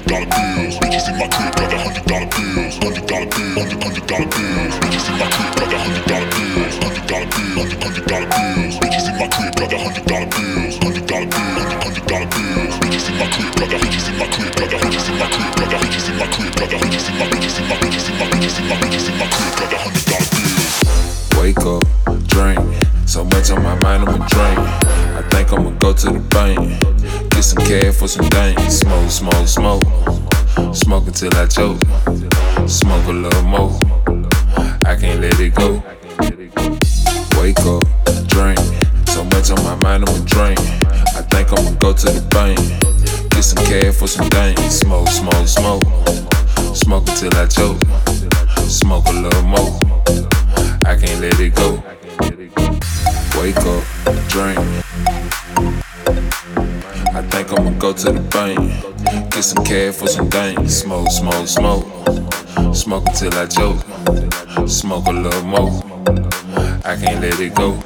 $100 bills. Bitches in my crib got $100 bills. $100 bills, $100 bills. Bitches in my crib got $100 bills. $100 bills, $100 bills. Bitches in my crib got $100 bills. $100 bills, $100 bills. Bitches in my crib got bitches in my crib got bitches in my crib got bitches in my crib got bitches in my bitches in my bitches in my bitches in my bitches in my crib got $100 bills. Wake up, drink. So much on my mind, I'ma drink. I think I'ma go to the bank. Get some cash for some dank. Smoke, smoke, smoke. Smoke until I choke. Smoke a little more. I can't let it go. Wake up, drink. So much on my mind, I'ma drink. I think I'ma go to the bank. Get some cash for some dank. Smoke, smoke, smoke. Smoke until I choke. Smoke a little more. I can't let it go. Wake up, drink. I think I'ma go to the bank. Get some cash for some dank. Smoke, smoke, smoke. Smoke until I choke. Smoke a little more. I can't let it go.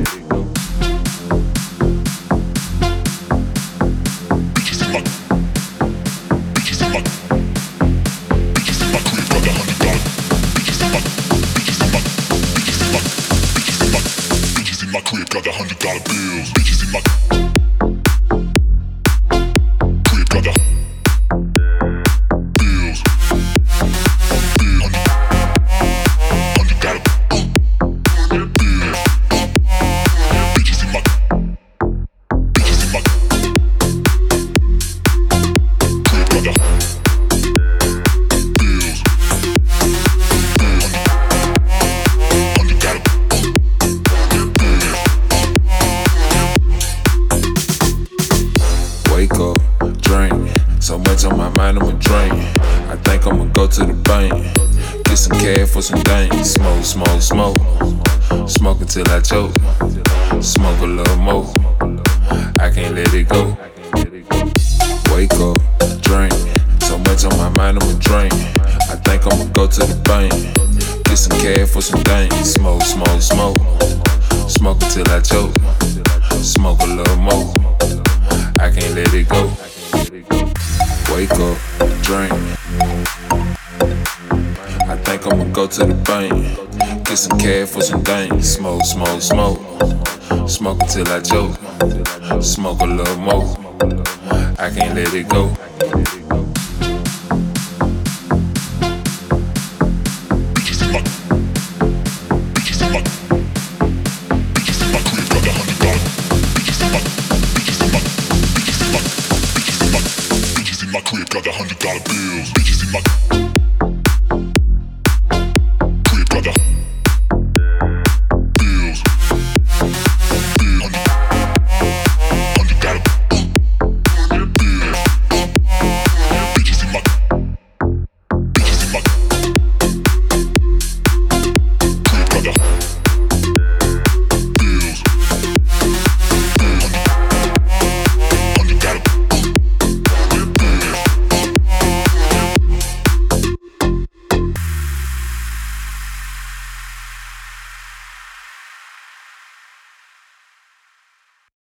Got $100 bills. Bitches in my crib got the bills. $100 bills. Bitches in my crib got the bills. Wake up, drink. So much on my mind, I'ma drink. I think I'ma go to the bank. Get some cash for some dank. Smoke, smoke, smoke. Smoke until I choke. Smoke a little more. I can't let it go. Wake up, drink. So much on my mind, I'ma drink. I think I'ma go to the bank. Get some cash for some dank. Smoke, smoke, smoke. Smoke until I choke. Smoke a little more. I can't let it go. Wake up, drink. I think I'ma go to the bank. Get some cash for some dank. Smoke, smoke, smoke. Smoke until I choke. Smoke a little more. I can't let it go. Got $100 bills. Bitches in my